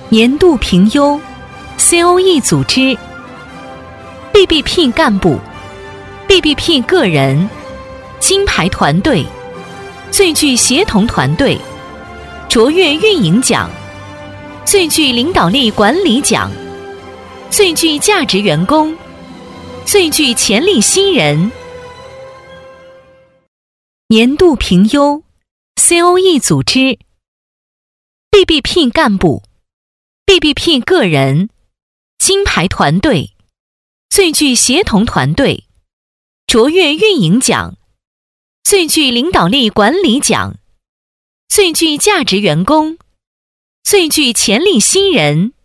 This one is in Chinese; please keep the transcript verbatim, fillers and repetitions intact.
年度评优 C O E 组织 B B P 干部 B B P 个人金牌团队最具协同团队卓越运营奖最具领导力管理奖最具价值员工最具潜力新人。年度评优 C O E 组织 B B P 干部 B B P 个人金牌团队最具协同团队卓越运营奖最具领导力管理奖最具价值员工最具潜力新人。